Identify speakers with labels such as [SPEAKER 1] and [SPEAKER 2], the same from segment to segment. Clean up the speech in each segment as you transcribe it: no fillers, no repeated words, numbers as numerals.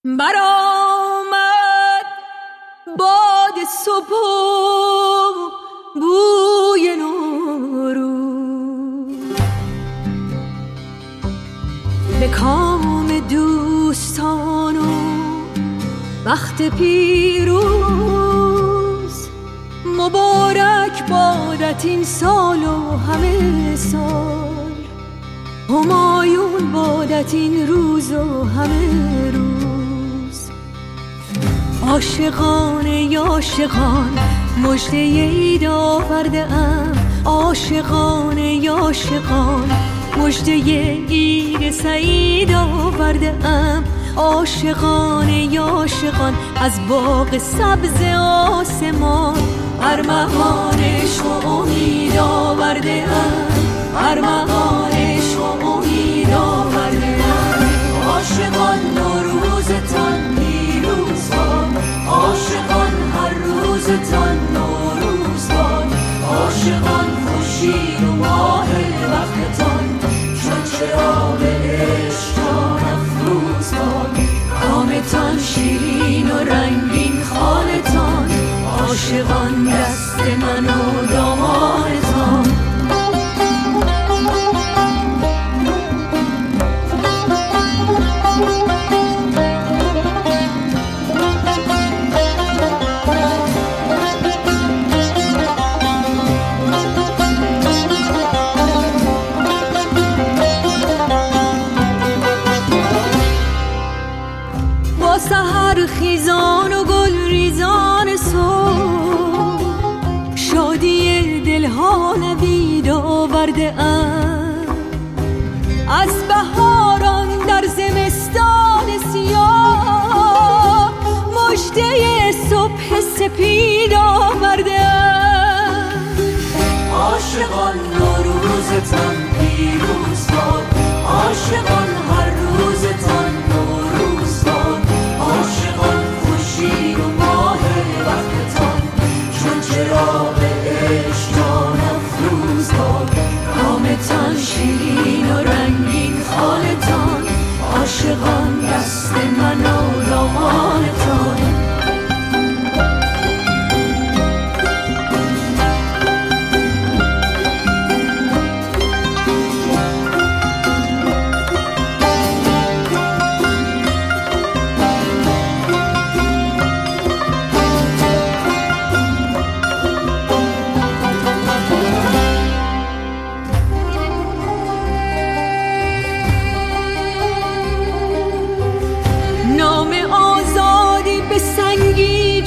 [SPEAKER 1] برآمد باد صبح و بوی نوروز، به کام دوستان و بخت پیروز. مبارک بادت این سال و همه سال، همایون بادت این روز و همه روز. عاشقان عاشقان مژده عید آورده ام، عاشقان عاشقان مژده عید سعید آورده ام. عاشقان عاشقان از باغ سبز آسمان، ارمغان عشق و امید آورده ام، ارمغان عشق و امید آورده ام. عاشقان نوروزتان پیروز باد، عاشقان هر روزتان نوروز باد. عاشقان خورشید و ماه وقتتان چون چراغ عشق جان افروز باد. کامتان شیرین و رنگین خالتان، عاشقان دست من و دامانتان. سحر خیزان و گل ریزان صبح، شادی دلها نوید آورده ام. از بهاران در زمستان سیاه، مژده صبح سپید آورده ام.
[SPEAKER 2] عاشقان نوروزتان پیروز باد، عاشقان هر روزتان نوروز باد. عاشقان خورشید و ماه وقتتان چون چراغ عشق جان افروز باد. کامتان شیرین و رنگین خالتان، عاشقان دست من و دامانتان.
[SPEAKER 1] نام آزادی به سنگی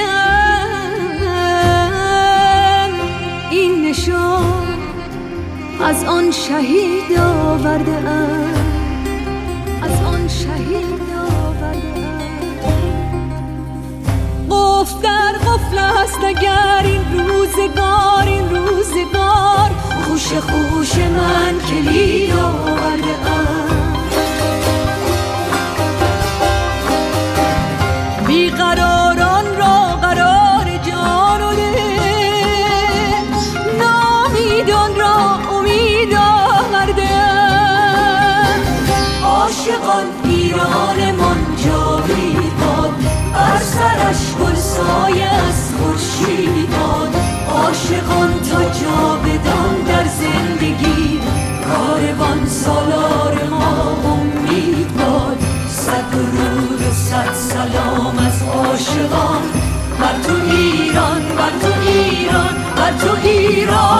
[SPEAKER 1] جسته‌ام، این نشان از آن شهید آورده‌ام، از آن شهید آورده‌ام. قفل در قفل است اگر این روزگار، این روزگار خوش خوش من کلید آورده‌ام. بیقراران را قرار جان و دل، نامیدان را امید آورده‌ام.
[SPEAKER 2] عاشقان ایرانمان جاوید باد، بر سرش گل سایه از خورشید باد. عاشقان تا جاودان در زندگی، کاروان سالار ما امید باد. صد درود و صد سلام از عاشقان، بر تو ایران، بر تو ایران، بر تو ایران.